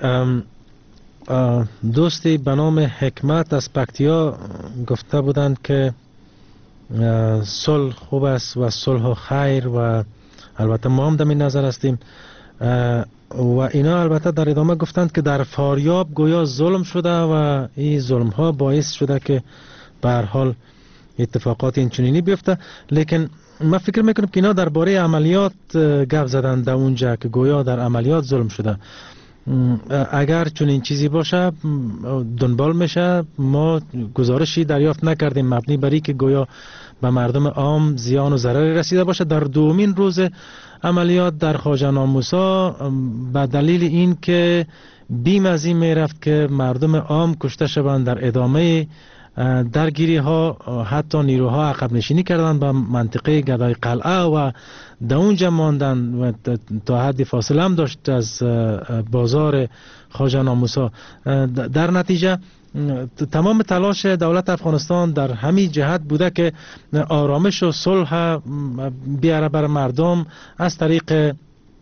دوستی به نام حکمت از پکتیا گفته بودند که صلح خوب است و صلح و خیر و البته ما هم در این نظر هستیم و اینا البته در ادامه گفتند که در فاریاب گویا ظلم شده و این ظلم ها باعث شده که به هر حال اتفاقات اینچنینی بیفته. لیکن من فکر میکنم که اینا درباره عملیات گپ زدن در اونجا که گویا در عملیات ظلم شده. اگر چون این چیزی باشه دنبال میشه. ما گزارشی دریافت نکردیم مبنی بر اینکه گویا به مردم عام زیان و ضرری رسیده باشه. در دومین روز عملیات در خواجه ناموسا به دلیل این که بیم از این میرفت که مردم عام کشته شوند در ادامه درگیری ها حتی نیروها عقب نشینی کردند به منطقه گدای قلعه و در اونجا ماندن و تا حد فاصله هم داشت از بازار خواجه ناموسا. در نتیجه تمام تلاش دولت افغانستان در همین جهت بوده که آرامش و صلح بیاره بر مردم از طریق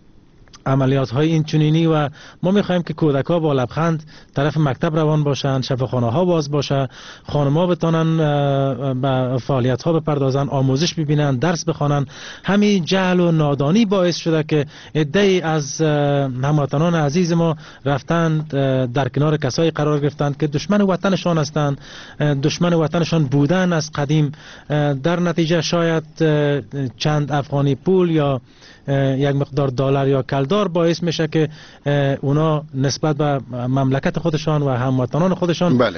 عملیات های این چنینی و ما میخوایم که کودک ها با لبخند طرف مکتب روان باشن، شفاخانه ها باز باشه، خانم ها بتانن به فعالیت ها بپردازن، آموزش ببینن، درس بخوانن. همین جهل و نادانی باعث شده که عده‌ای از هموطنان عزیز ما رفتن در کنار کسایی قرار گرفتند که دشمن وطنشان هستند، دشمن وطنشان بودن از قدیم. در نتیجه شاید چند افغانی پول یا یک مقدار دلار یا کلدار باعث میشه که اونا نسبت به مملکت خودشان و هموطنان خودشان بله.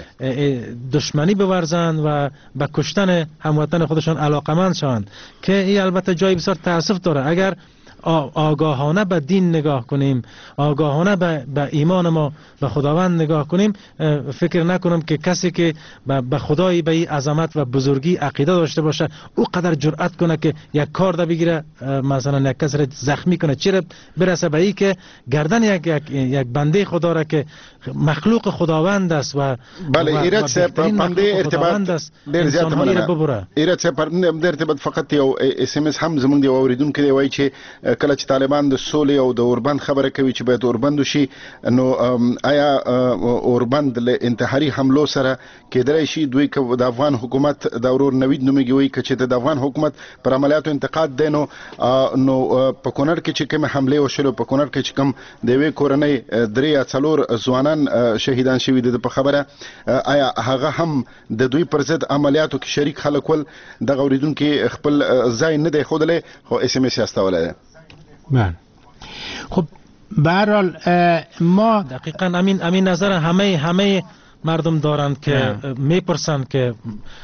دشمنی بورزند و به کشتن هموطن خودشان علاقمند شوند که این البته جای بسیار تاسف داره. اگر آگاهانه به دین نگاه کنیم، آگاهانه به, به ایمان ما به خداوند نگاه کنیم، فکر نکنم که کسی که به خدای به این عظمت و بزرگی عقیده داشته باشه او قدر جرأت کنه که یک کار ده بگیره، مثلا یک کس را زخمی کنه، چرا برسه به این که گردن یک, یک, یک بنده خدا را که مخلوق خداوند است و بله ایراد سه بنده ارتباط ډیر زیات مننه. ایراد سه پر ارتباط فقط یو اس ام اس هم زمونږ دی اوریدونکو دی وایي چې کله چې طالبان د سولې او د اوربند خبره کوي چې باید اوربند شي، نو آیا اوربند له انتحاري حملو سره کېدای شي دوی که د افغان حکومت د اورور نوید نومېږي وایي که چې د افغان حکومت پر عملیاتو انتقاد دی نو نو په کونړ کې چې کوم حمله وشلو، په کونړ کې چې کوم د یوې کورنۍ درې یا څلور ځوانان شهیدان شوي دي په خبره، آیا هغه هم د دوی پر ضد عملیاتو کې شریک خلک ول؟ دغه اوریدونکي خپل ځای نه دی ښودلی خو اس ام اس یې استولی دی. بله خب به هر حال ما دقیقاً امین امین نظر همه همه مردم دارند که میپرسند که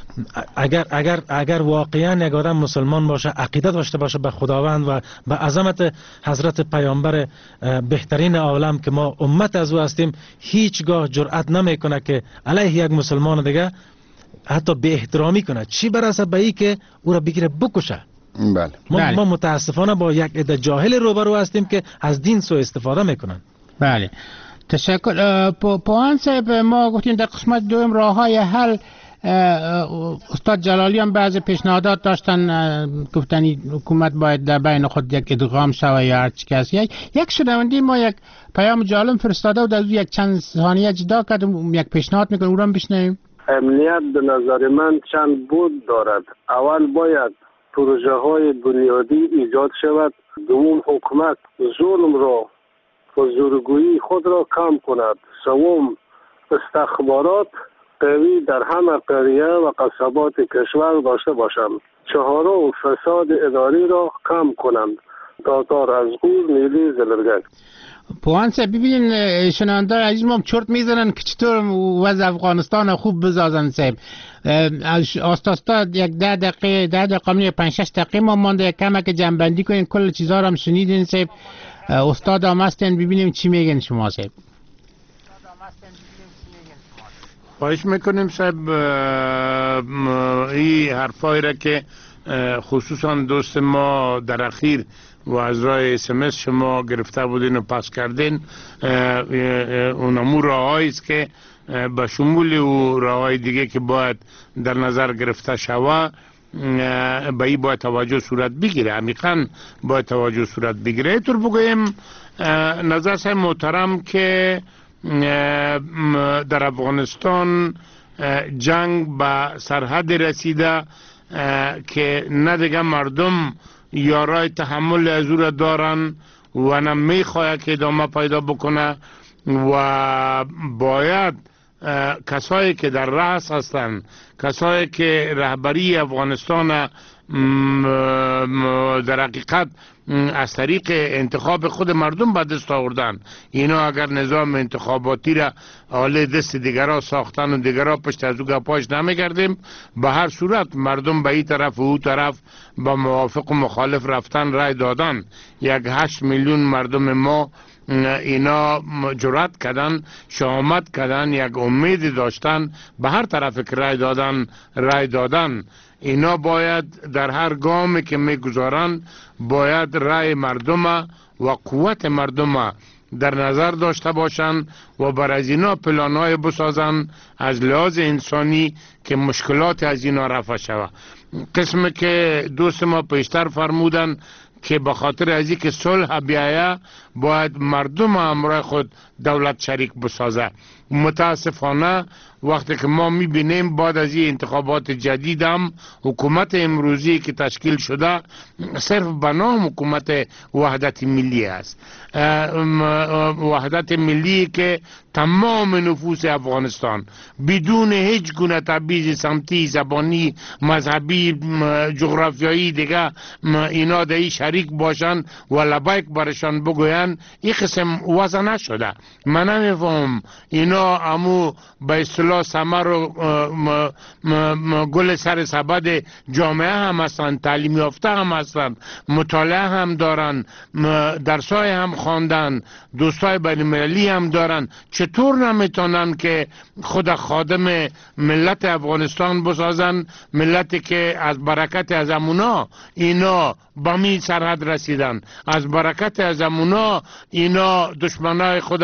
اگر اگر اگر واقعا یک آدم مسلمان باشه، عقیده داشته باشه به خداوند و به عظمت حضرت پیامبر بهترین عالم که ما امت از او هستیم، هیچگاه جرأت نمیکنه که علیه یک مسلمان دیگه حتی به احترامی کنه، چی برسه به این که او را بگیره بکشه. بله. ما, بله. ما متاسفانه با یک عده جاهل روبرو هستیم که از دین سوء استفاده میکنن. بله تشکر. پوان صاحب ما گفتیم در قسمت دوم راه های حل، استاد جلالی هم بعض پیشنهادات داشتن، گفتن حکومت باید در بین خود یک ادغام شوه یا هر چی کسی. یک یک شنونده ما یک پیام جالب فرستاده و در یک چند ثانیه جدا کرد، یک پیشنهاد میکنه، او را هم بشنویم. امنیت به نظر من چند بود دارد. اول باید پروژه های بنیادی ایجاد شود، دوم حکومت ظلم را و زورگویی خود را کم کند، سوم استخبارات قوی در همه قریه و قصبات کشور داشته باشند، چهارم فساد اداری را کم کنند. دادار از غور نیلی زلرگک. پوان صاحب ببینین شنونده عزیز ما چرت میزنن که چطور وضع افغانستان خوب بزازن. صاحب آستا یک ده دقیقه ده دقیقه پنج شش دقیقه ما مانده، یک کمک جنبندی کنین، کل چیزا رو هم شنیدین. صاحب استاد هم هستن، ببینیم چی میگن شما. صاحب خواهش میکنیم صاحب این حرفایی را که خصوصا دوست ما در اخیر و از راه اس ام اس شما گرفته بودین و پس کردین، اونمو راهایی است که به شمول و راههای دیگه که باید در نظر گرفته شود به این باید توجه صورت بگیره، عمیقاً باید توجه صورت بگیره. اینطور بگویم نظر صاحب محترم که در افغانستان جنگ به سرحد رسیده که نه دیگه مردم یارای تحمل از او را دارن و نه میخواهد که ادامه پیدا بکنه و باید کسایی که در رأس هستند، کسایی که رهبری افغانستان در حقیقت از طریق انتخاب خود مردم به دست آوردن، اینا اگر نظام انتخاباتی را حاله دست دیگرها ساختن و دیگرها پشت از او گپاش نمیگردیم، به هر صورت مردم به این طرف و او طرف با موافق و مخالف رفتن رای دادن. یک هشت میلیون مردم ما اینا جرأت کردن، شهامت کردن، یک امید داشتن، به هر طرف که رای دادن رای دادن. اینا باید در هر گامی که میگذارن باید رای مردم و قوت مردم در نظر داشته باشند و بر از اینا پلانهای بسازن از لحاظ انسانی که مشکلات از اینا رفع شود. قسم که دوست ما پیشتر فرمودن که به خاطر از اینکه صلح بیایه باید مردم همراه خود دولت شریک بسازه. متاسفانه وقتی که ما میبینیم بعد از این انتخابات جدید هم حکومت امروزی که تشکیل شده صرف به نام حکومت وحدت ملی است، وحدت ملی که تمام نفوس افغانستان بدون هیچ گونه تبعیض سمتی، زبانی، مذهبی، جغرافیایی دیگه اینا در این شریک باشن و لبیک برشان بگوین، این قسم وضع نشده. من نمیفهم اینا امو به اصطلاح ثمر و گل سر سبد جامعه هم هستند، تعلیم یافته هم هستند، مطالعه هم دارن، درسای هم خواندن، دوستای بین المللی هم دارن، چطور نمیتونن که خود خادم ملت افغانستان بسازن؟ ملتی که از برکت از امونا اینا به می سرحد رسیدن، از برکت از امونا اینا دشمنای خود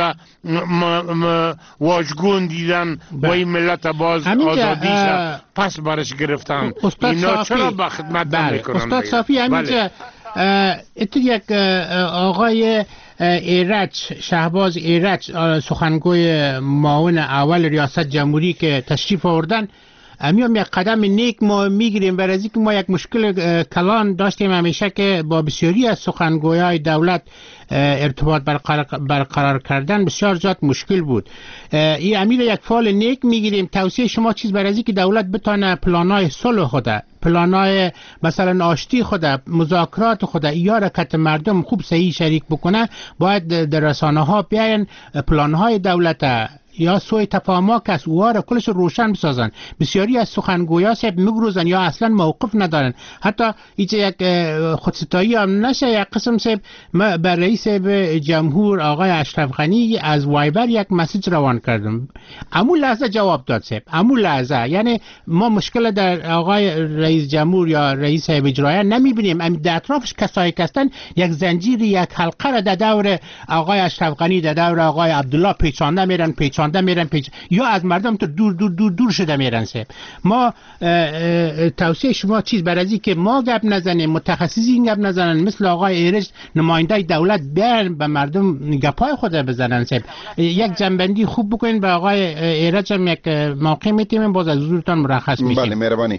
واژگون دیدن و این ملت باز آزادیش پس برش گرفتن. اینا چرا به خدمت نمیکنن؟ استاد صافی همینجا اتو یک آقای ایرج، شهباز ایرج، سخنگوی معاون اول ریاست جمهوری که تشریف آوردن، میام یک قدم نیک ما میگیریم برای اینکه ما یک مشکل کلان داشتیم همیشه که با بسیاری از سخنگویای دولت ارتباط برقرار, برقرار کردن بسیار زیاد مشکل بود. این امیر یک فال نیک میگیریم. توصیه شما چیز برای اینکه دولت بتونه پلانای صلح خوده، پلانای مثلا آشتی خوده، مذاکرات خوده، یا حرکت مردم خوب صحیح شریک بکنه، باید در رسانه ها بیاین پلانهای دولت یا سوی تفاهم که است اوها را کلش روشن بسازن. بسیاری از سخنگویا صاحب میگروزن یا اصلا موقف ندارن. حتی ایچ یک خودستایی هم نشه. یک قسم صاحب ما بر رئیس جمهور آقای اشرف غنی از وایبر یک مسیج روان کردم، امون لحظه جواب داد صاحب، امون لحظه. یعنی ما مشکل در آقای رئیس جمهور یا رئیس اجرایی نمیبینیم، ام در اطرافش کسایی هستن یک زنجیر، یک حلقه را در دور آقای اشرف غنی، در دور آقای عبدالله پیچانده میرن پیچانده میرن پیچ یا از مردم تو دور دور دور دور شده میرن. سه ما توصیه شما چیز برای که ما گپ نزنیم، متخصصین گپ نزنن، مثل آقای ایرج نماینده دولت بیان به مردم گپای خود بزنن. سه یک جنبندی خوب بکنین. به آقای ایرج هم یک موقع میتیم باز از حضورتان مرخص میشیم. بله مهربانی.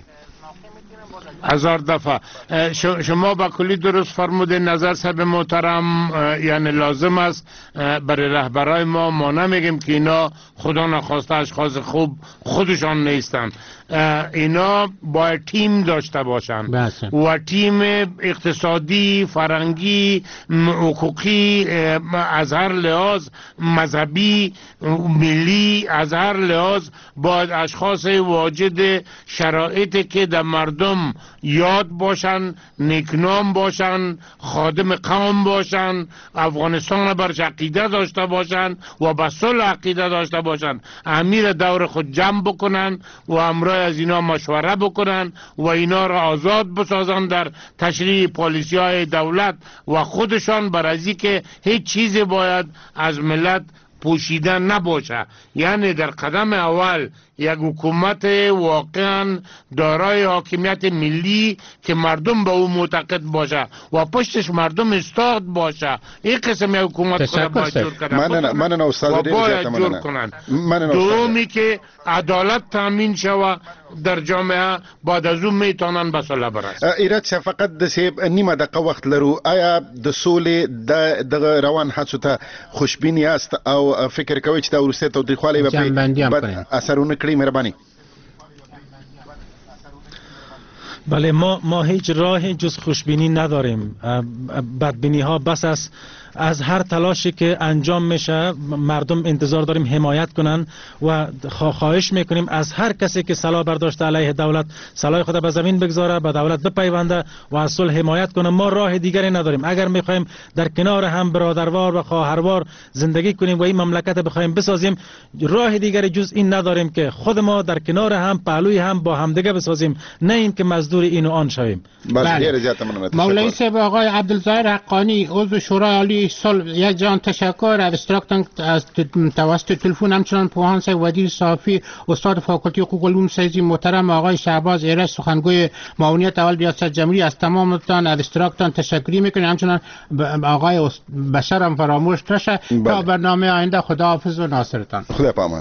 هزار دفعه شما با کلی درست فرموده. نظر صاحب محترم، یعنی لازم است برای رهبرای ما، ما نمیگیم که اینا خدا نخواسته اشخاص خوب خودشان نیستن، اینا باید تیم داشته باشن بسه. و تیم اقتصادی، فرنگی، حقوقی، از هر لحاظ مذهبی، ملی، از هر لحاظ باید اشخاص واجد شرایطی که در مردم یاد باشن، نیکنام باشن، خادم قوم باشن، افغانستان برش عقیده داشته باشن و به صلح عقیده داشته باشن، امیر دور خود جمع بکنن و امرای از اینا مشوره بکنن و اینا را آزاد بسازن در تشریح پالیسی های دولت و خودشان، برای که هیچ چیزی باید از ملت پوشیده نباشه. یعنی در قدم اول یک حکومت واقعا دارای حاکمیت ملی که مردم به او معتقد باشه و پشتش مردم استاد باشه. این قسم یک حکومت خود باید جور کنن من من نه استاد و باید جور کنن. دومی که عدالت تامین شود در جامعه، بعد از اون میتونن به صلح برسن. ایرج فقط د سیب نیمه دقیقه وخت لرو. آیا د سولې د روان هڅو ته خوشبین یاست او فکر کوئ چې د وروستي تاوتریخوالي به بد اثرونه کړي؟ مهرباني. بله، ما ما هیچ راه جز خوشبینی نداریم. بدبینی ها بس است از هر تلاشی که انجام میشه مردم انتظار داریم حمایت کنن و خواهش میکنیم از هر کسی که سلاح برداشته علیه دولت سلاح خود به زمین بگذاره، به دولت بپیونده و از صلح حمایت کنه. ما راه دیگری نداریم. اگر میخوایم در کنار هم برادروار و خواهروار زندگی کنیم و این مملکت بخوایم بسازیم، راه دیگری جز این نداریم که خود ما در کنار هم پهلوی هم با همدیگه بسازیم، نه این که مزدور این و آن شویم. بله. مولوی صاحب آقای عبدالظاهر حقانی عضو شورای عالی صلح، یک جان تشکر از اشتراکتان از توسط تلفن، همچنان پوهان صاحب ودیر صافی استاد فاکولته حقوق علوم سیزی محترم آقای شهباز ایرج سخنگوی معاونیت اول ریاست جمهوری، از تمامتان از اشتراکتان تشکری میکنیم. همچنان آقای بشرم فراموش نشه. تا برنامه آینده خداحافظ و ناصرتان. خدا پامان.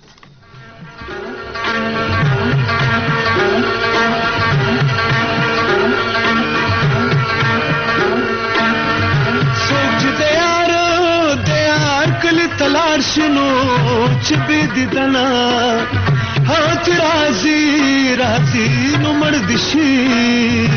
تلار شنو چې به دیدنا هات راځي راځي نو مرد شي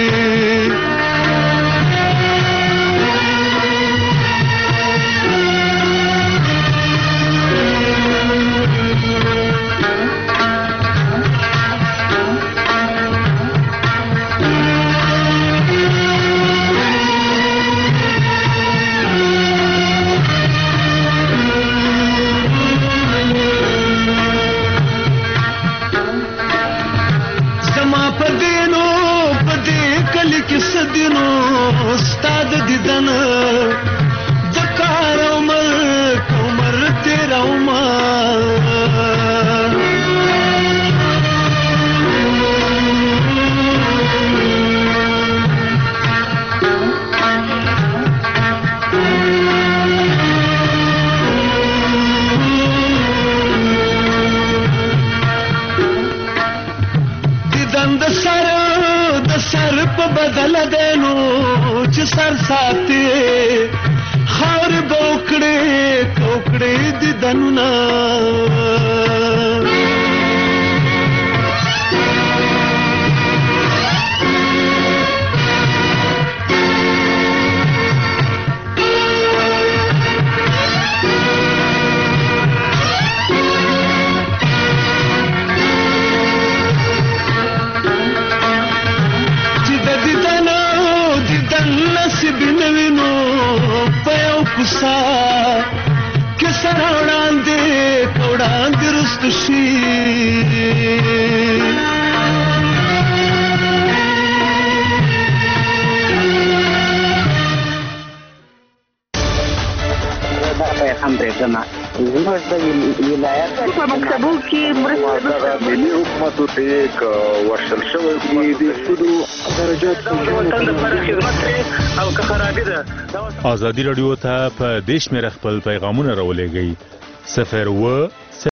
دینو استاد دیدن دکار عمر عمر تیرا عمر دیدن د سر د سر په بدل دینو چې سر ساتي خاور بوکړې کوکړې دیدنونه کوسا کې سره وړاندې وړاندې رست شي هم برېښنا زموږ د ولایت په مکتبو کې مرسته ملي حکومت ته یک ورشل شوی دی د سودو درجات په خدمت او که خرابې ده. ازادي رادیو ته په دیش مې خپل پیغامونه راولېږئ صفر و